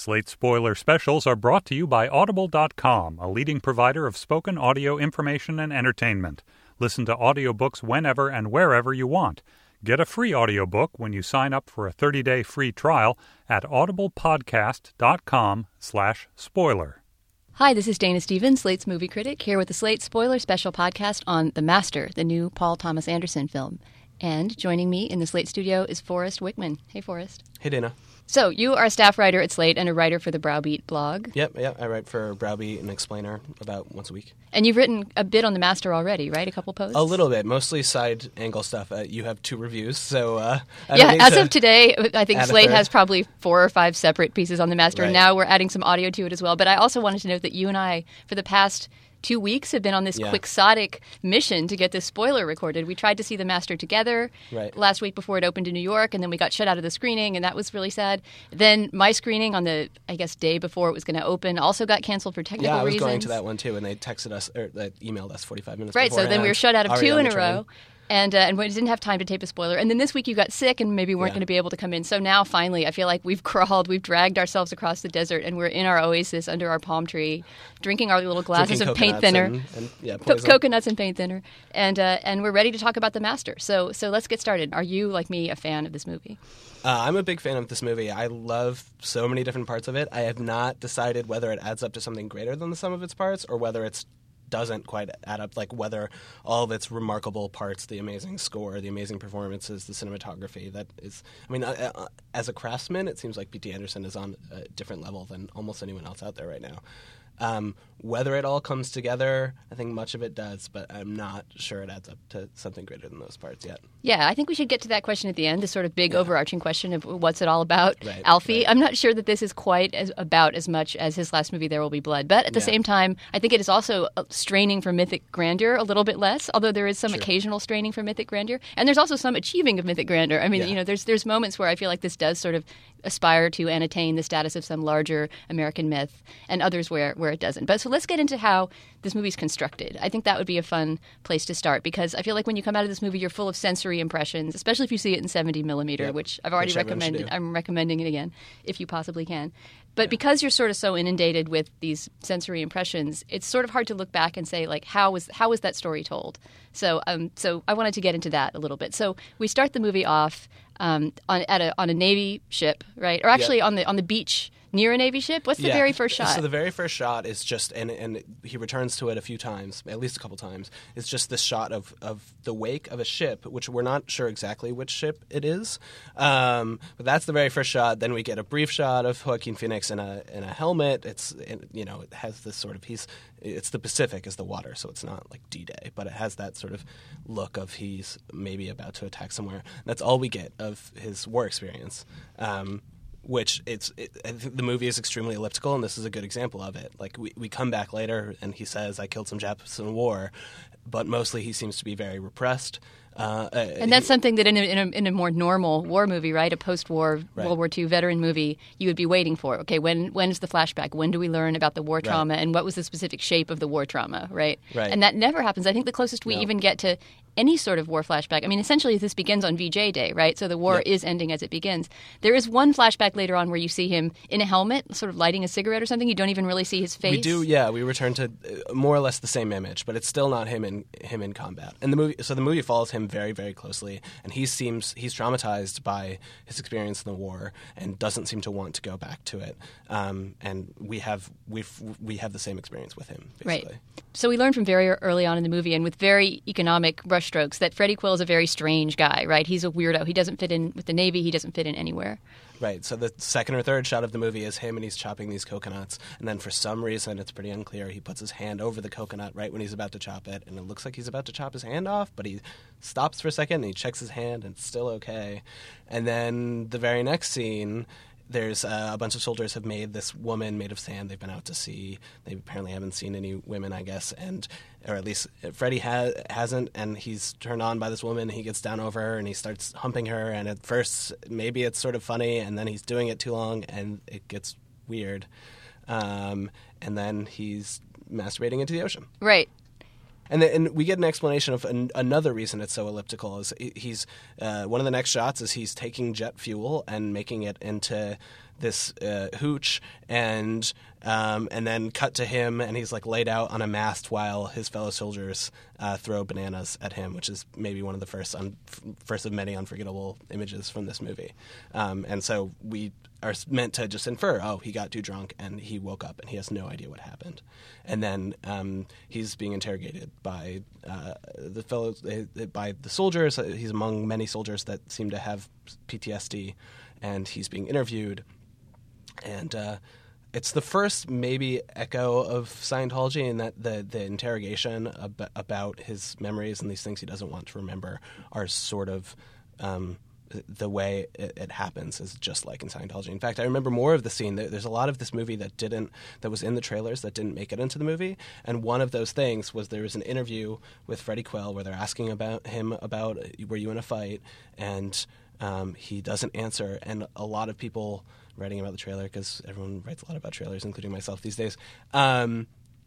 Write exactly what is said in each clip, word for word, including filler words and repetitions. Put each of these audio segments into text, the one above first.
Slate Spoiler Specials are brought to you by Audible dot com, a leading provider of spoken audio information and entertainment. Listen to audiobooks whenever and wherever you want. Get a free audiobook when you sign up for a thirty-day free trial at audiblepodcast.com slash spoiler. Hi, this is Dana Stevens, Slate's movie critic, here with the Slate Spoiler Special podcast on The Master, the new Paul Thomas Anderson film. And joining me in the Slate studio is Forrest Wickman. Hey, Forrest. Hey, Dana. So, you are a staff writer at Slate and a writer for the Browbeat blog. Yep, yep. I write for Browbeat and Explainer about once a week. And you've written a bit on The Master already, right? A couple posts? A little bit, mostly side angle stuff. Uh, you have two reviews, so uh, I yeah. don't need As to of today, I think add a Slate third. has probably four or five separate pieces on The Master. Right. And now we're adding some audio to it as well. But I also wanted to note that you and I, for the past two weeks, have been on this Yeah. quixotic mission to get this spoiler recorded. We tried to see The Master together Right. last week before it opened in New York, and then we got shut out of the screening, and that was really sad. Then my screening on the, I guess, day before it was going to open also got canceled for technical Yeah, I was reasons. going to that one too, and they texted us or they emailed us forty-five minutes. Right, so then we were beforehand, shut out of already two on in the a train. row. And, uh, and we didn't have time to tape a spoiler. And then this week you got sick and maybe weren't Yeah. going to be able to come in. So now, finally, I feel like we've crawled, we've dragged ourselves across the desert, and we're in our oasis under our palm tree, drinking our little glasses Drinking of paint coconuts thinner. and, and, yeah, Co- poison. coconuts and paint thinner. And, uh, and we're ready to talk about The Master. So, so let's get started. Are you, like me, a fan of this movie? Uh, I'm a big fan of this movie. I love so many different parts of it. I have not decided whether it adds up to something greater than the sum of its parts or whether it's doesn't quite add up, like whether all of its remarkable parts, the amazing score, the amazing performances, the cinematography, that is, I mean, uh, uh, as a craftsman, it seems like P T Anderson is on a different level than almost anyone else out there right now. Um, whether it all comes together, I think much of it does, but I'm not sure it adds up to something greater than those parts yet. Yeah, I think we should get to that question at the end, the sort of big overarching question of what's it all about, Right, Alfie. right. I'm not sure that this is quite as about as much as his last movie, There Will Be Blood. But at the Yeah. same time, I think it is also uh, straining for mythic grandeur a little bit less, although there is some Sure. occasional straining for mythic grandeur. And there's also some achieving of mythic grandeur. I mean, Yeah. you know, there's there's moments where I feel like this does sort of aspire to and attain the status of some larger American myth, and others where, where it doesn't. But so let's get into how this movie's constructed. I think that would be a fun place to start, because I feel like when you come out of this movie, you're full of sensory impressions, especially if you see it in seventy millimeter, Yep. which I've already Which everyone should recommended. do. I'm recommending it again, if you possibly can. But because you're sort of so inundated with these sensory impressions, it's sort of hard to look back and say, like, how was how was that story told? So, um, so I wanted to get into that a little bit. So we start the movie off um, on at a on a Navy ship, right? Or actually on the on the beach near a Navy ship. What's the Yeah. very first shot? So the very first shot is just, and and he returns to it a few times, at least a couple times. It's just this shot of, of the wake of a ship, which we're not sure exactly which ship it is. Um, but that's the very first shot. Then we get a brief shot of Joaquin Phoenix in a in a helmet. It's it, you know it has this sort of he's it's the Pacific is the water, so it's not like D-Day, but it has that sort of look of he's maybe about to attack somewhere. That's all we get of his war experience. Um, Which it's it, I think the movie is extremely elliptical, and this is a good example of it. Like we, we come back later, and he says, "I killed some Japs in the war," but mostly he seems to be very repressed. Uh, And that's something that in a, in a in a more normal war movie, right, a post-war Right. World War Two veteran movie, you would be waiting for. Okay, when when is the flashback? When do we learn about the war Right. trauma, and what was the specific shape of the war trauma, right? Right. And that never happens. I think the closest we No. even get to any sort of war flashback. I mean, essentially, this begins on V J Day, right? So the war Yep. is ending as it begins. There is one flashback later on where you see him in a helmet, sort of lighting a cigarette or something. You don't even really see his face. We do, yeah. We return to uh, more or less the same image, but it's still not him in him in combat. And the movie, so the movie follows him very, very closely, and he seems he's traumatized by his experience in the war and doesn't seem to want to go back to it. Um, and we have we we have the same experience with him, basically. Right. So we learn from very early on in the movie, and with very economic brushstrokes, that Freddie Quill is a very strange guy, right? He's a weirdo. He doesn't fit in with the Navy. He doesn't fit in anywhere. Right. So the second or third shot of the movie is him and he's chopping these coconuts. And then for some reason, it's pretty unclear, he puts his hand over the coconut right when he's about to chop it. And it looks like he's about to chop his hand off, but he stops for a second and he checks his hand and it's still okay. And then the very next scene, there's uh, a bunch of soldiers have made this woman made of sand. They've been out to sea. They apparently haven't seen any women, I guess, and or at least Freddie ha- hasn't. And he's turned on by this woman. He gets down over her and he starts humping her. And at first, maybe it's sort of funny, and then he's doing it too long, and it gets weird. Um, and then he's masturbating into the ocean. Right. And, the, and we get an explanation of an, another reason it's so elliptical. Is he's uh, one of the next shots is he's taking jet fuel and making it into this uh, hooch, and um, and then cut to him, and he's like laid out on a mast while his fellow soldiers uh, throw bananas at him, which is maybe one of the first un- first of many unforgettable images from this movie. Um, and so we are meant to just infer, oh, he got too drunk and he woke up and he has no idea what happened. And then um, he's being interrogated by uh, the fellows, uh, by the soldiers. He's among many soldiers that seem to have P T S D, and he's being interviewed. And uh, it's the first maybe echo of Scientology in that the, the interrogation ab- about his memories and these things he doesn't want to remember are sort of um, the way it, it happens is just like in Scientology. In fact, I remember more of the scene. There's a lot of this movie that didn't that was in the trailers that didn't make it into the movie. And one of those things was there was an interview with Freddie Quell where they're asking about him about were you in a fight, and um, he doesn't answer. And a lot of people writing about the trailer, because everyone writes a lot about trailers, including myself these days, um,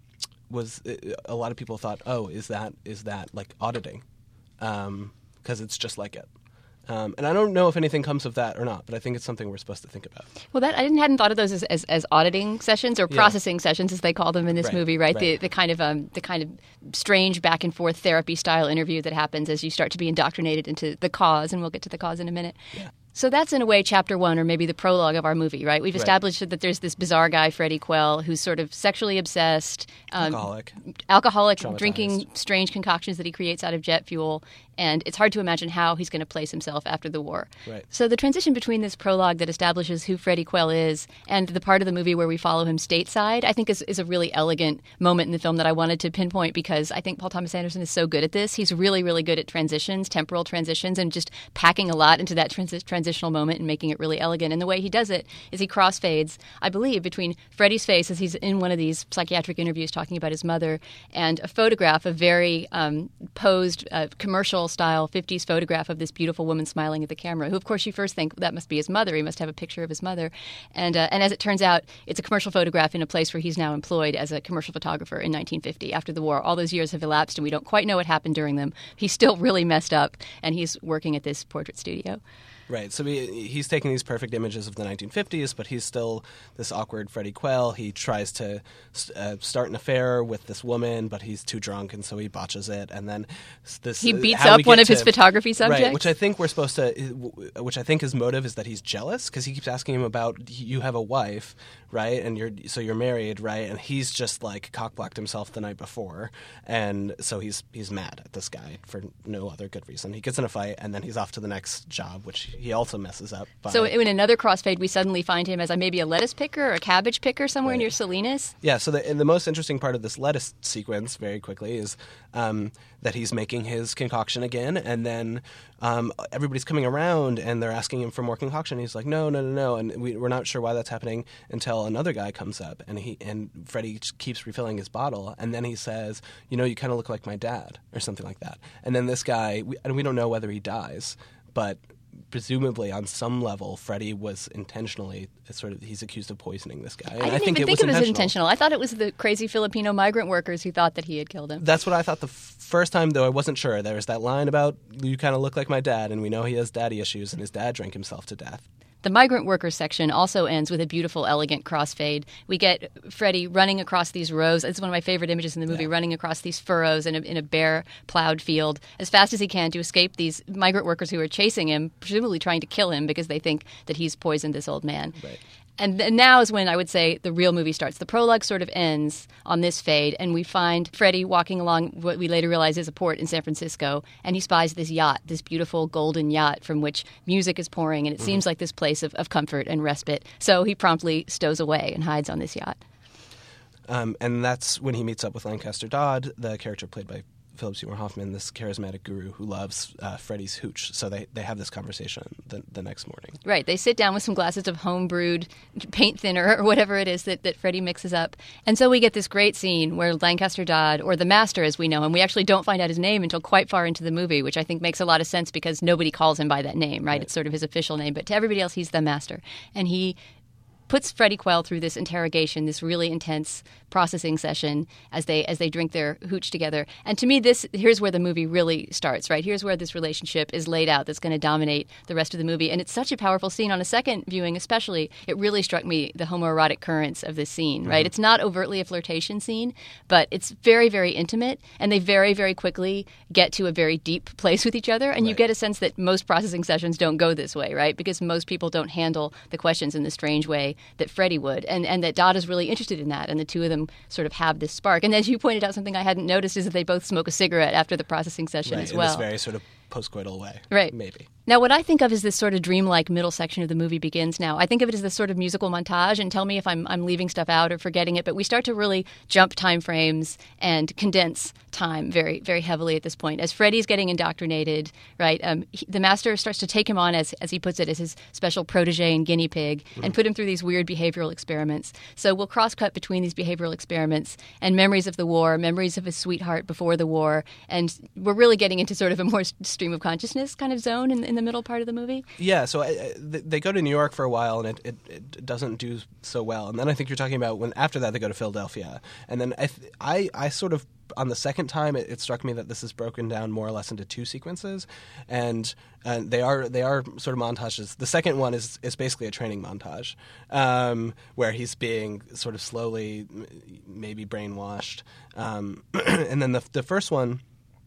was a lot of people thought, oh, is that is that like auditing? Because um, it's just like it. Um, and I don't know if anything comes of that or not, but I think it's something we're supposed to think about. Well, that I didn't hadn't thought of those as, as, as auditing sessions or Yeah. processing sessions, as they call them in this Right, movie, right? right. The the kind of um, the kind of strange back and forth therapy style interview that happens as you start to be indoctrinated into the cause, and we'll get to the cause in a minute. Yeah. So that's in a way chapter one, or maybe the prologue of our movie, right? We've Right. established that there's this bizarre guy, Freddie Quell, who's sort of sexually obsessed, um, Alcoholic. alcoholic, Traumatized. drinking strange concoctions that he creates out of jet fuel, and it's hard to imagine how he's going to place himself after the war. Right. So the transition between this prologue that establishes who Freddie Quell is and the part of the movie where we follow him stateside, I think is, is a really elegant moment in the film that I wanted to pinpoint, because I think Paul Thomas Anderson is so good at this. He's really, really good at transitions, temporal transitions, and just packing a lot into that transi- transitional moment and making it really elegant. And the way he does it is he crossfades, I believe, between Freddie's face as he's in one of these psychiatric interviews talking about his mother and a photograph, a very um, posed, uh, commercial-style fifties photograph of this beautiful woman smiling at the camera, who, of course, you first think that must be his mother. He must have a picture of his mother. And, uh, and as it turns out, it's a commercial photograph in a place where he's now employed as a commercial photographer in nineteen fifty. After the war, all those years have elapsed, and we don't quite know what happened during them. He's still really messed up, and he's working at this portrait studio. Right. So he, he's taking these perfect images of the nineteen fifties, but he's still this awkward Freddie Quell. He tries to uh, start an affair with this woman, but he's too drunk, and so he botches it. And then this He beats how up we one get of his to- photography subjects. Right, which I think we're supposed to, which I think his motive is that he's jealous, because he keeps asking him about, you have a wife, right? And you're, so you're married, right? And he's just like cockblocked himself the night before. And so he's, he's mad at this guy for no other good reason. He gets in a fight, and then he's off to the next job, which he also messes up. By, So in another crossfade, we suddenly find him as a, maybe a lettuce picker or a cabbage picker somewhere Right. near Salinas. Yeah, so the, and the most interesting part of this lettuce sequence, very quickly, is um, that he's making his concoction again, and then um, everybody's coming around, and they're asking him for more concoction. He's like, no, no, no, no, and we, we're not sure why that's happening until another guy comes up, and he and Freddie just keeps refilling his bottle, and then he says, you know, you kind of look like my dad, or something like that. And then this guy, we, and we don't know whether he dies, but presumably on some level, Freddie was intentionally sort of, he's accused of poisoning this guy. And I didn't think even it think was it was intentional. intentional. I thought it was the crazy Filipino migrant workers who thought that he had killed him. That's what I thought the f- first time, though I wasn't sure. There was that line about, you kind of look like my dad, and we know he has daddy issues, and his dad drank himself to death. The migrant workers section also ends with a beautiful, elegant crossfade. We get Freddie running across these rows. It's one of my favorite images in the movie, Yeah. running across these furrows in a, in a bare, plowed field as fast as he can to escape these migrant workers who are chasing him, presumably trying to kill him because they think that he's poisoned this old man. Right. And th- now is when I would say the real movie starts. The prologue sort of ends on this fade, and we find Freddie walking along what we later realize is a port in San Francisco, and he spies this yacht, this beautiful golden yacht from which music is pouring, and it Mm-hmm. seems like this place of, of comfort and respite. So he promptly stows away and hides on this yacht. Um, and that's when he meets up with Lancaster Dodd, the character played by Philip Seymour Hoffman, this charismatic guru who loves uh, Freddie's hooch. So they, they have this conversation the, the next morning. Right. They sit down with some glasses of home-brewed paint thinner or whatever it is that, that Freddie mixes up. And so we get this great scene where Lancaster Dodd, or the Master as we know him, we actually don't find out his name until quite far into the movie, which I think makes a lot of sense because nobody calls him by that name, right? Right. It's sort of his official name. But to everybody else, he's the Master. And he puts Freddie Quell through this interrogation, this really intense processing session as they as they drink their hooch together. And to me, this here's where the movie really starts, right? Here's where this relationship is laid out that's going to dominate the rest of the movie. And it's such a powerful scene. On a second viewing especially, it really struck me the homoerotic currents of this scene, right? Mm-hmm. It's not overtly a flirtation scene, but it's very, very intimate. And they very, very quickly get to a very deep place with each other. And right. you get a sense that most processing sessions don't go this way, right? Because most people don't handle the questions in the strange way that Freddie would. And, and that Dot is really interested in that. And the two of them sort of have this spark. And as you pointed out, something I hadn't noticed is that they both smoke a cigarette after the processing session right, as well. In this very sort of postcoital way. Right. Maybe. Now, what I think of as this sort of dreamlike middle section of the movie begins now. I think of it as this sort of musical montage, and tell me if I'm I'm leaving stuff out or forgetting it, but we start to really jump time frames and condense time very, very heavily at this point. As Freddie's getting indoctrinated, right, um, he, the master starts to take him on, as as he puts it, as his special protege and guinea pig, mm-hmm. and put him through these weird behavioral experiments. So we'll cross-cut between these behavioral experiments and memories of the war, memories of his sweetheart before the war, and we're really getting into sort of a more stream of consciousness kind of zone in, in the middle part of the movie. Yeah, so I, I, they go to New York for a while, and it, it, it doesn't do so well. And then I think you're talking about when after that they go to Philadelphia. And then I th- I, I sort of, on the second time, it, it struck me that this is broken down more or less into two sequences. And and they are they are sort of montages. The second one is, is basically a training montage, um, where he's being sort of slowly maybe brainwashed. Um, and then the the first one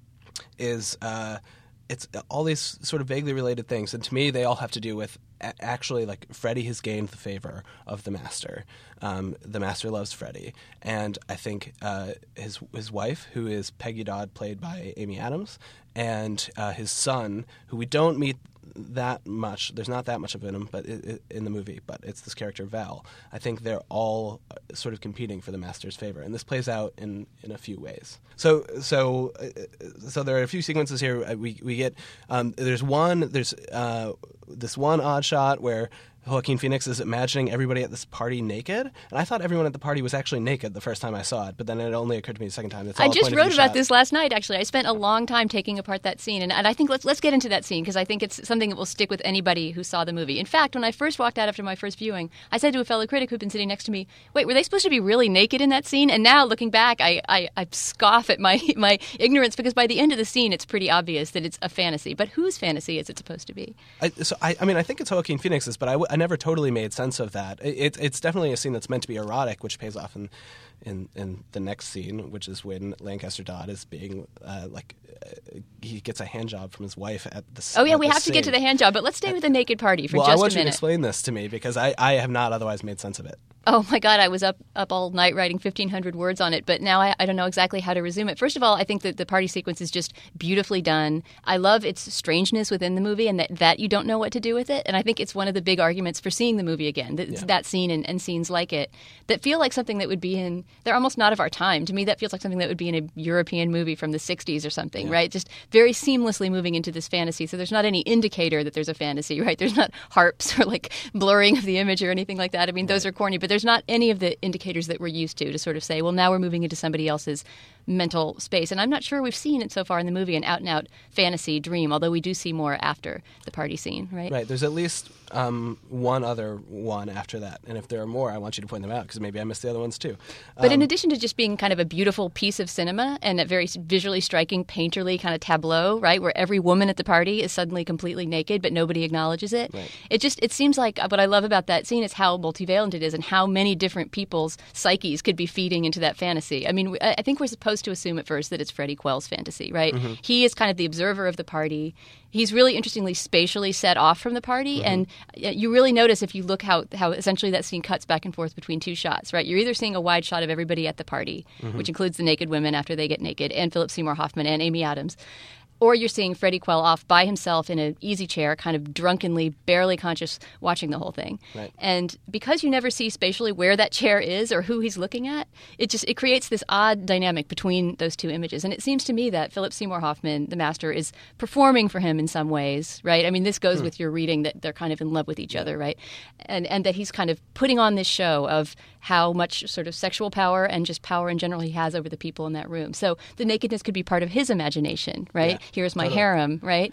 is... Uh, It's all these sort of vaguely related things, and to me, they all have to do with a- actually, like, Freddie has gained the favor of the master. Um, the master loves Freddie, and I think uh, his his wife, who is Peggy Dodd, played by Amy Adams, and uh, his son, who we don't meet that much. There's not that much of him, but it, it, in the movie, but it's this character Val. I think they're all sort of competing for the master's favor, and this plays out in, in a few ways. So, so, uh, so there are a few sequences here. We we get um, there's one there's uh, this one odd shot where Joaquin Phoenix is imagining everybody at this party naked, and I thought everyone at the party was actually naked the first time I saw it, but then it only occurred to me the second time. It's all I just wrote about shot. this last night, actually. I spent a long time taking apart that scene, and, and I think let's let's get into that scene, because I think it's something that will stick with anybody who saw the movie. In fact, when I first walked out after my first viewing, I said to a fellow critic who'd been sitting next to me, wait, were they supposed to be really naked in that scene? And now, looking back, I, I, I scoff at my, my ignorance, because by the end of the scene, it's pretty obvious that it's a fantasy. But whose fantasy is it supposed to be? I, so I, I mean, I think it's Joaquin Phoenix's, but I, w- I never totally made sense of that. It, it's definitely a scene that's meant to be erotic, which pays off in in, in the next scene, which is when Lancaster Dodd is being uh, like uh, he gets a hand job from his wife at the. Oh yeah, at we the have scene. to get to the hand job, but let's stay with the naked party for well, just a minute. I want you to explain this to me, because I, I have not otherwise made sense of it. Oh my God, I was up up all night writing fifteen hundred words on it, but now I, I don't know exactly how to resume it. First of all, I think that the party sequence is just beautifully done. I love its strangeness within the movie, and that, that you don't know what to do with it. And I think it's one of the big arguments for seeing the movie again. That, yeah. that scene and, and scenes like it that feel like something that would be in, they're almost not of our time. To me, that feels like something that would be in a European movie from the sixties or something, yeah. right? Just very seamlessly moving into this fantasy. So there's not any indicator that there's a fantasy, right? There's not harps or like blurring of the image or anything like that. I mean, right. those are corny, but there's not any of the indicators that we're used to to sort of say, well, now we're moving into somebody else's mental space. And I'm not sure we've seen it so far in the movie, an out-and-out fantasy dream, although we do see more after the party scene, right? Right. There's at least um, one other one after that. And if there are more, I want you to point them out, because maybe I missed the other ones too. Um, but in addition to just being kind of a beautiful piece of cinema and a very visually striking, painterly kind of tableau, right, where every woman at the party is suddenly completely naked, but nobody acknowledges it. Right. It just, it seems like what I love about that scene is how multivalent it is and how many different people's psyches could be feeding into that fantasy. I mean, I think we're supposed to assume at first that it's Freddie Quell's fantasy, right? Mm-hmm. He is kind of the observer of the party. He's really interestingly spatially set off from the party, mm-hmm. and you really notice if you look how how essentially that scene cuts back and forth between two shots, right? You're either seeing a wide shot of everybody at the party, mm-hmm. which includes the naked women after they get naked, and Philip Seymour Hoffman and Amy Adams, or you're seeing Freddie Quell off by himself in an easy chair, kind of drunkenly, barely conscious, watching the whole thing. Right. And because you never see spatially where that chair is or who he's looking at, it just it creates this odd dynamic between those two images. And it seems to me that Philip Seymour Hoffman, the master, is performing for him in some ways, right? I mean, this goes hmm. with your reading that they're kind of in love with each yeah. other, right? And and that he's kind of putting on this show of how much sort of sexual power and just power in general he has over the people in that room. So the nakedness could be part of his imagination, right? Yeah. Here's my Totally. harem, right?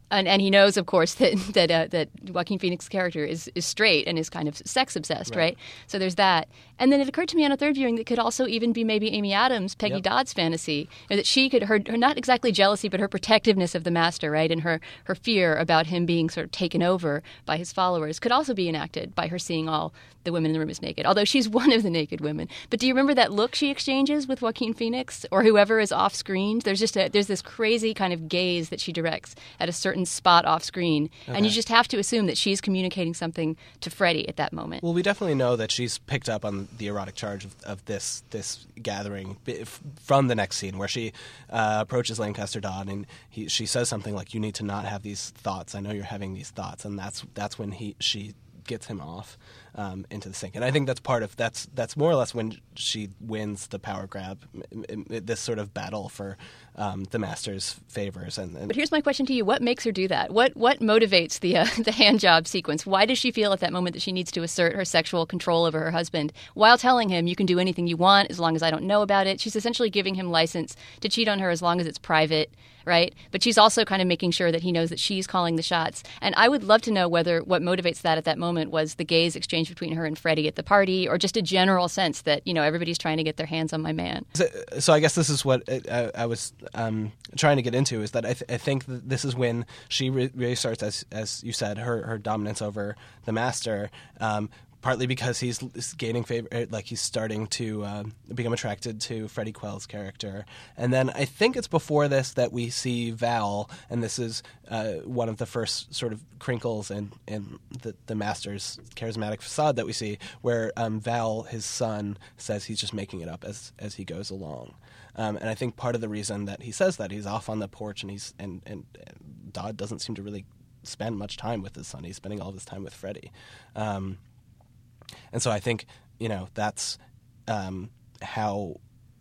And, and he knows, of course, that that uh, that Joaquin Phoenix's character is, is straight and is kind of sex obsessed, right. right? So there's that. And then it occurred to me on a third viewing that it could also even be maybe Amy Adams, Peggy Yep. Dodd's fantasy, or that she could her, her not exactly jealousy, but her protectiveness of the master, right, and her her fear about him being sort of taken over by his followers could also be enacted by her seeing all the women in the room as naked. Although she's one of the naked women. But do you remember that look she exchanges with Joaquin Phoenix or whoever is off screen? There's just a, there's this crazy kind of gaze that she directs at a certain spot off screen, Okay. and you just have to assume that she's communicating something to Freddie at that moment. Well, we definitely know that she's picked up on the erotic charge of, of this this gathering b- f- from the next scene where she uh, approaches Lancaster Dodd and he, she says something like, "You need to not have these thoughts. I know you're having these thoughts," and that's that's when he she gets him off um, into the sink. And I think that's part of that's that's more or less when she wins the power grab, m- m- this sort of battle for um, the master's favors. And, and But here's my question to you: what makes her do that? What what motivates the uh, the hand job sequence? Why does she feel at that moment that she needs to assert her sexual control over her husband while telling him, "You can do anything you want as long as I don't know about it"? She's essentially giving him license to cheat on her as long as it's private, right? But she's also kind of making sure that he knows that she's calling the shots. And I would love to know whether what motivates that at that moment was the gaze exchange between her and Freddie at the party, or just a general sense that, you know, everybody's trying to get their hands on my man. So, so I guess this is what I, I was um, trying to get into, is that I, th- I think that this is when she re- really starts, as as you said, her, her dominance over the master, um, partly because he's gaining favor, like he's starting to uh, become attracted to Freddie Quell's character. And then I think it's before this that we see Val, and this is uh, one of the first sort of crinkles in, in the, the master's charismatic facade that we see, where um, Val, his son, says he's just making it up as, as he goes along. Um, and I think part of the reason that he says that, he's off on the porch and he's and, and, and Dodd doesn't seem to really spend much time with his son. He's spending all of his time with Freddie. Um, and so I think, you know, that's um, how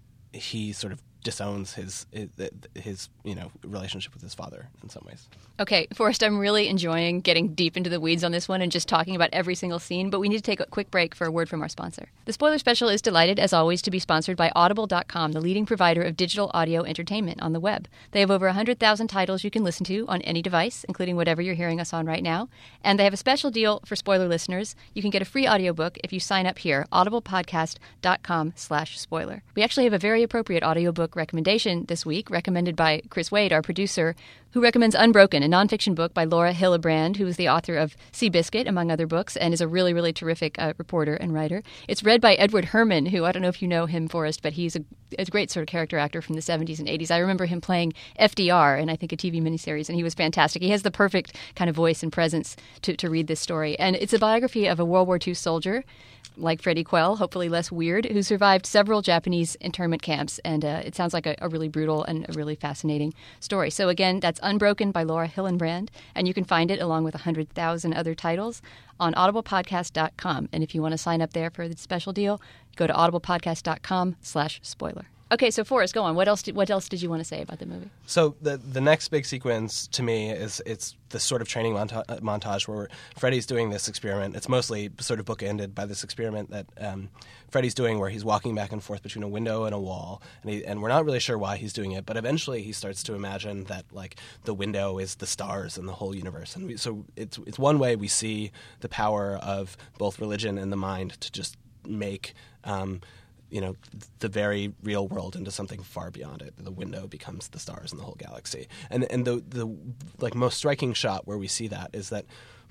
he sort of disowns his, his, his, you know, relationship with his father in some ways. Okay, Forrest, I'm really enjoying getting deep into the weeds on this one and just talking about every single scene, but we need to take a quick break for a word from our sponsor. The Spoiler Special is delighted, as always, to be sponsored by Audible dot com, the leading provider of digital audio entertainment on the web. They have over one hundred thousand titles you can listen to on any device, including whatever you're hearing us on right now. And they have a special deal for spoiler listeners. You can get a free audiobook if you sign up here, audiblepodcast dot com slash spoiler. We actually have a very appropriate audiobook recommendation this week, recommended by Chris Wade, our producer, who recommends Unbroken, a nonfiction book by Laura Hillebrand, who is the author of Seabiscuit, among other books, and is a really, really terrific uh, reporter and writer. It's read by Edward Herrmann, who, I don't know if you know him, Forrest, but he's a, a great sort of character actor from the seventies and eighties. I remember him playing F D R in, I think, a T V miniseries, and he was fantastic. He has the perfect kind of voice and presence to, to read this story. And it's a biography of a World War Two soldier, like Freddie Quell, hopefully less weird, who survived several Japanese internment camps. And uh, it sounds like a, a really brutal and a really fascinating story. So again, that's Unbroken by Laura Hillenbrand, and you can find it along with one hundred thousand other titles on audiblepodcast dot com. And if you want to sign up there for the special deal, go to audiblepodcast dot com slash spoiler. Okay, so Forrest, go on. What else did, what else did you want to say about the movie? So the the next big sequence to me is it's this sort of training monta- montage where Freddie's doing this experiment. It's mostly sort of bookended by this experiment that um, Freddie's doing where he's walking back and forth between a window and a wall, and, he, and we're not really sure why he's doing it, but eventually he starts to imagine that like the window is the stars and the whole universe. And we, so it's it's one way we see the power of both religion and the mind to just make um, you know, the very real world into something far beyond it. The window becomes the stars and the whole galaxy. And and the the like most striking shot where we see that is that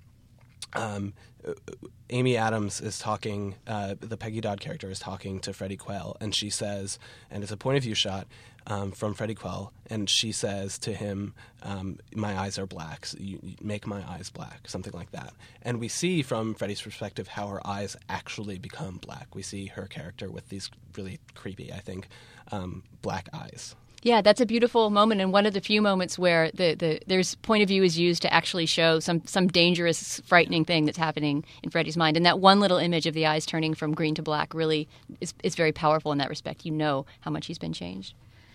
um, Amy Adams is talking, uh, the Peggy Dodd character is talking to Freddie Quell, and she says, and it's a point of view shot um, from Freddie Quell, and she says to him, um, my eyes are black, so you, you make my eyes black, something like that. And we see from Freddie's perspective how her eyes actually become black. We see her character with these really creepy, I think, um, black eyes. Yeah, that's a beautiful moment, and one of the few moments where the, the there's point of view is used to actually show some some dangerous, frightening thing that's happening in Freddie's mind. And that one little image of the eyes turning from green to black really is, is very powerful in that respect. You know how much he's been changed.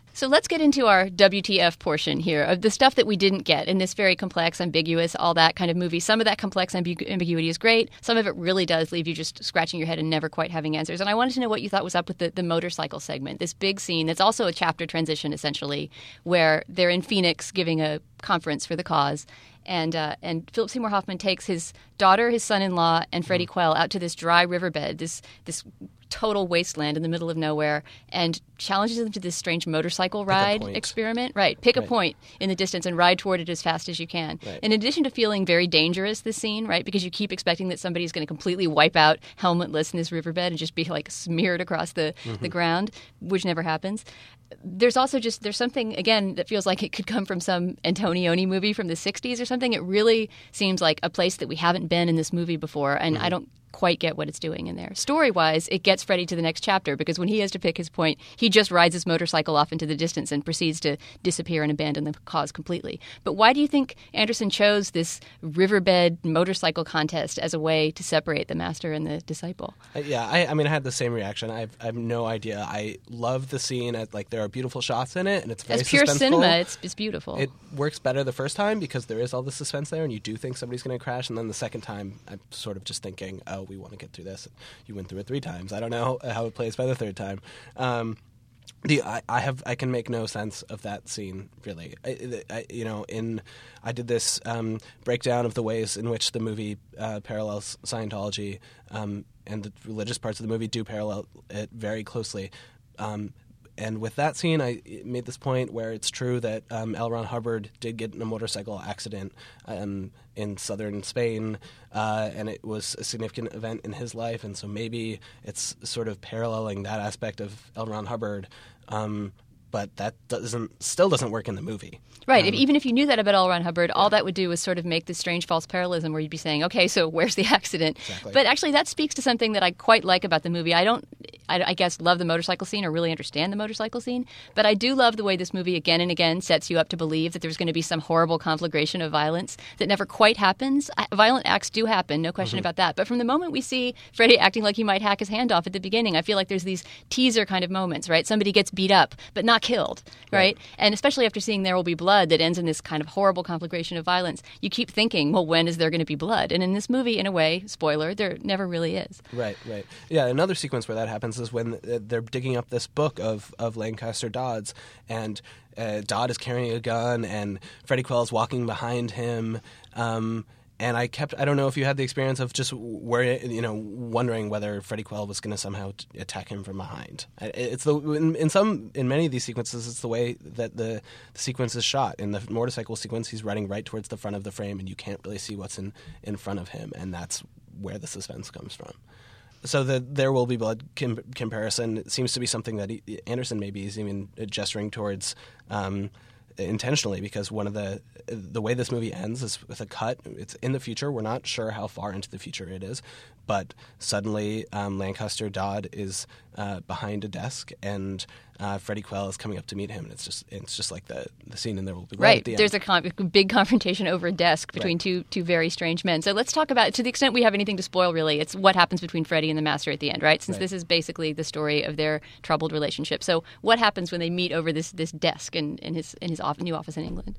So let's get into our W T F portion here of the stuff that we didn't get in this very complex, ambiguous, all that kind of movie. Some of that complex ambigu- ambiguity is great. Some of it really does leave you just scratching your head and never quite having answers. And I wanted to know what you thought was up with the, the motorcycle segment, this big scene that's also a chapter transition, essentially, where they're in Phoenix giving a conference for the cause. And uh, and Philip Seymour Hoffman takes his daughter, his son-in-law, and Freddie mm. Quell out to this dry riverbed, this this total wasteland in the middle of nowhere, and challenges them to this strange motorcycle ride experiment. Right. Pick right. a point in the distance and ride toward it as fast as you can. Right. In addition to feeling very dangerous, this scene, right, because you keep expecting that somebody's going to completely wipe out helmetless in this riverbed and just be like smeared across the, mm-hmm. the ground, which never happens. There's also just, there's something, again, that feels like it could come from some Antonioni movie from the sixties or something. It really seems like a place that we haven't been in this movie before, and mm-hmm. I don't quite get what it's doing in there. Story-wise, it gets Freddie to the next chapter because when he has to pick his point, he just rides his motorcycle off into the distance and proceeds to disappear and abandon the cause completely. But why do you think Anderson chose this riverbed motorcycle contest as a way to separate the master and the disciple? Uh, yeah, I, I mean, I had the same reaction. I've, I have no idea. I love the scene. At, like, there are beautiful shots in it, and it's very As pure suspenseful. cinema, it's, it's beautiful. It works better the first time because there is all the suspense there, and you do think somebody's going to crash, and then the second time, I'm sort of just thinking, oh, we want to get through this. You went through it three times. I don't know how it plays by the third time. Um, the I, I have I can make no sense of that scene really. I, I, you know, in I did this um, breakdown of the ways in which the movie uh, parallels Scientology, um, and the religious parts of the movie do parallel it very closely. Um, And with that scene, I made this point where it's true that um, L. Ron Hubbard did get in a motorcycle accident um, in southern Spain, uh, and it was a significant event in his life, and so maybe it's sort of paralleling that aspect of L. Ron Hubbard, um, but that doesn't still doesn't work in the movie. Right. Um, if, even if you knew that about L. Ron Hubbard, all yeah. that would do is sort of make this strange false parallelism where you'd be saying, okay, so where's the accident? Exactly. But actually that speaks to something that I quite like about the movie. I don't, I, I guess, love the motorcycle scene or really understand the motorcycle scene, but I do love the way this movie again and again sets you up to believe that there's going to be some horrible conflagration of violence that never quite happens. Violent acts do happen, no question mm-hmm. about that. But from the moment we see Freddie acting like he might hack his hand off at the beginning, I feel like there's these teaser kind of moments, right? Somebody gets beat up, but not killed, right? Right? And especially after seeing There Will Be Blood that ends in this kind of horrible conflagration of violence, you keep thinking, well, when is there going to be blood? And in this movie, in a way, spoiler, there never really is. Right, right. Yeah, another sequence where that happens is when they're digging up this book of, of Lancaster Dodd's, and uh, Dodd is carrying a gun, and Freddie Quell is walking behind him. Um, And I kept, I don't know if you had the experience of just where, you know, wondering whether Freddie Quell was going to somehow t- attack him from behind. It's the, in, in some, in many of these sequences, it's the way that the, the sequence is shot. In the motorcycle sequence, he's riding right towards the front of the frame and you can't really see what's in, in front of him. And that's where the suspense comes from. So the There Will Be Blood com- comparison seems to be something that he, Anderson maybe is even gesturing towards, um, intentionally, because one of the the way this movie ends is with a cut. It's in the future. We're not sure how far into the future it is, but suddenly um, Lancaster Dodd is uh, behind a desk, and uh, Freddie Quell is coming up to meet him. And it's just it's just like the the scene in There Will Be Blood. Right. At the There's end. a con- big confrontation over a desk between right. two two very strange men. So let's talk about, to the extent we have anything to spoil, really, it's what happens between Freddie and the Master at the end, right? Since right. this is basically the story of their troubled relationship. So what happens when they meet over this this desk in, in his in his off- new office in England?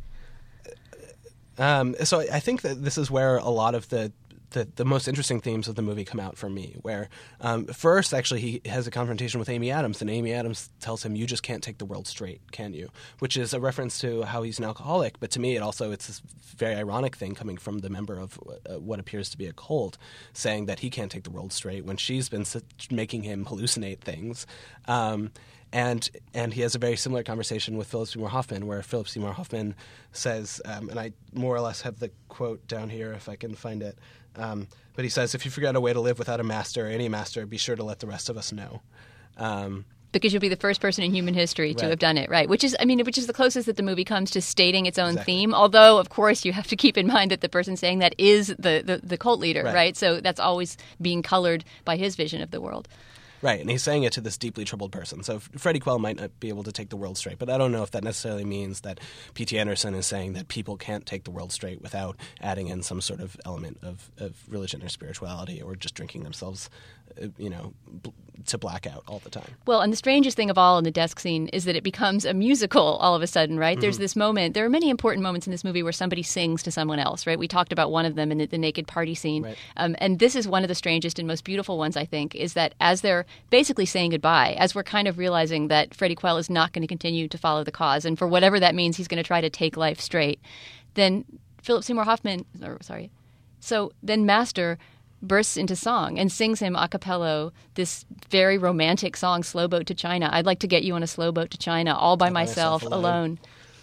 Um, so I think that this is where a lot of the, the, the most interesting themes of the movie come out for me, where um, first, actually, he has a confrontation with Amy Adams, and Amy Adams tells him, you just can't take the world straight, can you? Which is a reference to how he's an alcoholic, but to me, it also, it's this very ironic thing coming from the member of uh, what appears to be a cult, saying that he can't take the world straight when she's been making him hallucinate things. Um, And and he has a very similar conversation with Philip Seymour Hoffman, where Philip Seymour Hoffman says, um, and I more or less have the quote down here if I can find it, um, but he says, if you figure out a way to live without a master, any master, be sure to let the rest of us know. Um, because you'll be the first person in human history to right. have done it, right? Which is, I mean, which is the closest that the movie comes to stating its own exactly. theme. Although, of course, you have to keep in mind that the person saying that is the, the, the cult leader, right. right? So that's always being colored by his vision of the world. Right, and he's saying it to this deeply troubled person. So Freddie Quell might not be able to take the world straight, but I don't know if that necessarily means that P T Anderson is saying that people can't take the world straight without adding in some sort of element of, of religion or spirituality or just drinking themselves uh, you know, bl- to black out all the time. Well, and the strangest thing of all in the desk scene is that it becomes a musical all of a sudden, right? Mm-hmm. There's this moment. There are many important moments in this movie where somebody sings to someone else, right? We talked about one of them in the, the naked party scene. Right. Um, and this is one of the strangest and most beautiful ones, I think, is that as they're basically saying goodbye, as we're kind of realizing that Freddie Quell is not going to continue to follow the cause, and for whatever that means, he's going to try to take life straight, then Philip Seymour Hoffman, or, sorry, so then Master bursts into song and sings him a cappella this very romantic song, Slow Boat to China. I'd like to get you on a slow boat to China all by, all by myself, myself, alone. alone.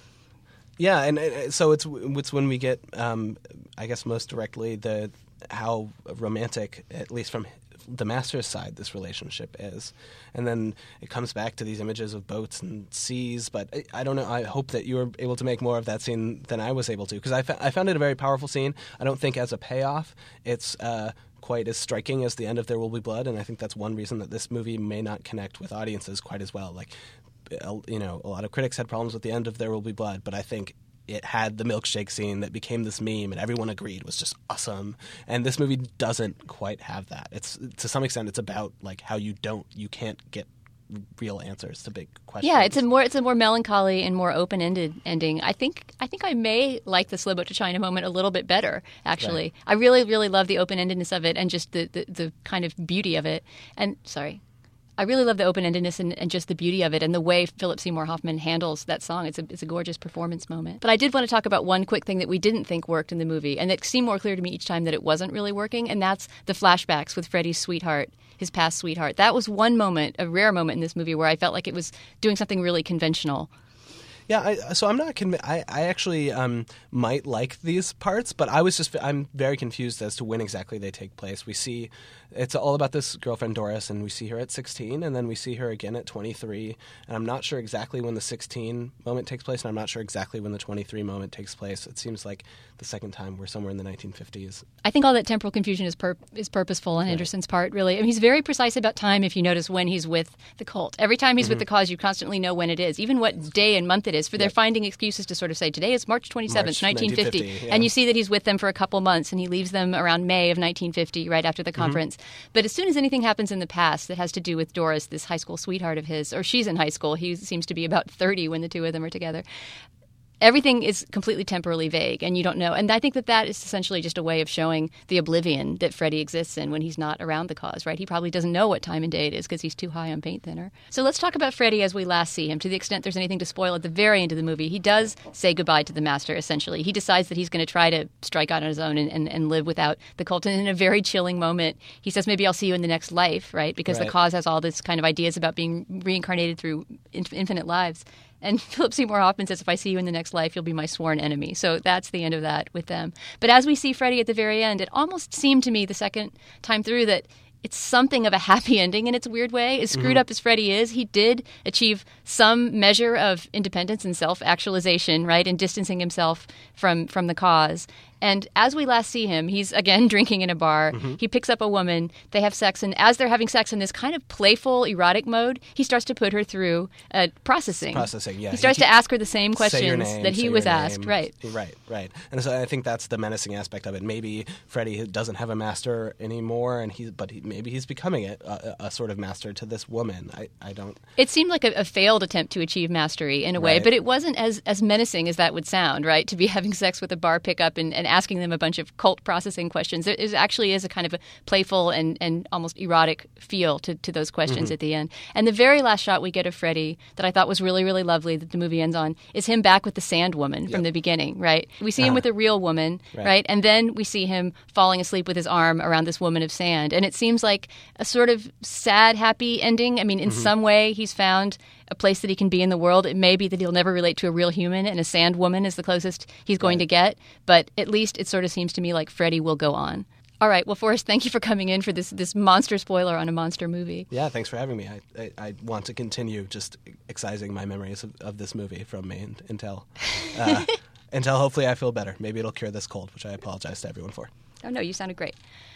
Yeah, and uh, so it's it's when we get, um, I guess most directly, the how romantic, at least from the Master's side, this relationship is. And then it comes back to these images of boats and seas, but I, I don't know, I hope that you were able to make more of that scene than I was able to, because I, fa- I found it a very powerful scene. I don't think as a payoff it's uh, quite as striking as the end of There Will Be Blood, and I think that's one reason that this movie may not connect with audiences quite as well. Like, you know, a lot of critics had problems with the end of There Will Be Blood, but I think it had the milkshake scene that became this meme and everyone agreed was just awesome. And this movie doesn't quite have that. It's, to some extent, it's about like how you don't, you can't get real answers to big questions. Yeah, it's a more it's a more melancholy and more open-ended ending. I think I think I may like the Slow Boat to China moment a little bit better, actually. Right. I really, really love the open-endedness of it and just the, the, the kind of beauty of it. And, sorry. I really love the open-endedness and, and just the beauty of it and the way Philip Seymour Hoffman handles that song. It's a, it's a gorgeous performance moment. But I did want to talk about one quick thing that we didn't think worked in the movie, and it seemed more clear to me each time that it wasn't really working, and that's the flashbacks with Freddie's sweetheart, his past sweetheart. That was one moment, a rare moment in this movie where I felt like it was doing something really conventional. Yeah, I, so I'm not convinced. I, I actually um, might like these parts, but I was just I'm very confused as to when exactly they take place. We see it's all about this girlfriend Doris, and we see her at sixteen, and then we see her again at twenty-three. And I'm not sure exactly when the sixteen moment takes place, and I'm not sure exactly when the twenty-three moment takes place. It seems like the second time we're somewhere in the nineteen fifties. I think all that temporal confusion is pur- is purposeful on right. Anderson's part, really. I mean, he's very precise about time. If you notice when he's with the cult, every time he's mm-hmm. with the cause, you constantly know when it is, even what day and month it is. For they're yep. finding excuses to sort of say today is March twenty-seventh, March nineteen fifty, nineteen fifty yeah. and you see that he's with them for a couple months, and he leaves them around May of nineteen fifty, right after the conference. Mm-hmm. But as soon as anything happens in the past that has to do with Doris, this high school sweetheart of his, or she's in high school, he seems to be about thirty when the two of them are together. Everything is completely temporally vague, and you don't know. And I think that that is essentially just a way of showing the oblivion that Freddie exists in when he's not around the cause, right? He probably doesn't know what time and day it is because he's too high on paint thinner. So let's talk about Freddie as we last see him. To the extent there's anything to spoil at the very end of the movie, he does say goodbye to the Master, essentially. He decides that he's going to try to strike out on his own and, and, and live without the cult. And in a very chilling moment, he says, maybe I'll see you in the next life, right? Because right. the cause has all this kind of ideas about being reincarnated through infinite lives. And Philip Seymour Hoffman says, if I see you in the next life, you'll be my sworn enemy. So that's the end of that with them. But as we see Freddie at the very end, it almost seemed to me the second time through that it's something of a happy ending in its weird way. As screwed mm-hmm. up as Freddie is, he did achieve some measure of independence and self-actualization, right, and distancing himself from, from the cause. And as we last see him, he's, again, drinking in a bar. Mm-hmm. He picks up a woman. They have sex. And as they're having sex in this kind of playful, erotic mode, he starts to put her through uh, processing. Processing, yeah. He starts he to ask her the same questions name, that he was asked. Right. Right, right. And so I think that's the menacing aspect of it. Maybe Freddie doesn't have a master anymore, and he's, but he, maybe he's becoming it, a, a sort of master to this woman. I, I don't... It seemed like a, a failed attempt to achieve mastery in a way, right. but it wasn't as, as menacing as that would sound, right? To be having sex with a bar pickup and, and asking them a bunch of cult processing questions. There is actually is a kind of a playful and, and almost erotic feel to, to those questions mm-hmm. at the end. And the very last shot we get of Freddie that I thought was really, really lovely that the movie ends on is him back with the sand woman yep. from the beginning, right? We see uh-huh. him with a real woman, right. right? And then we see him falling asleep with his arm around this woman of sand. And it seems like a sort of sad, happy ending. I mean, in mm-hmm. some way, he's found a place that he can be in the world. It may be that he'll never relate to a real human, and a sand woman is the closest he's going right. to get. But at least it sort of seems to me like Freddie will go on. All right. Well, Forrest, thank you for coming in for this this monster spoiler on a monster movie. Yeah, thanks for having me. I, I, I want to continue just excising my memories of, of this movie from me until, uh, until hopefully I feel better. Maybe it'll cure this cold, which I apologize to everyone for. Oh, no, you sounded great.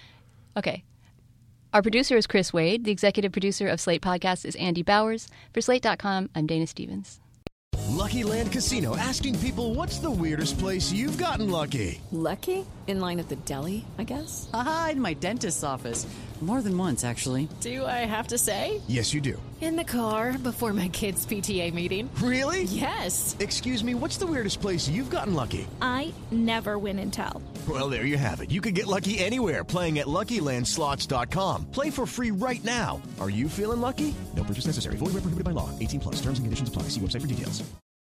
Okay. Our producer is Chris Wade. The executive producer of Slate Podcasts is Andy Bowers. For Slate dot com, I'm Dana Stevens. Lucky Land Casino, asking people, what's the weirdest place you've gotten lucky? Lucky? In line at the deli, I guess? Aha, in my dentist's office. More than once, actually. Do I have to say? Yes, you do. In the car before my kids' P T A meeting. Really? Yes. Excuse me, what's the weirdest place you've gotten lucky? I never win and tell. Well, there you have it. You can get lucky anywhere, playing at Lucky Land Slots dot com. Play for free right now. Are you feeling lucky? No purchase necessary. Void where prohibited by law. eighteen plus. Terms and conditions apply. See website for details.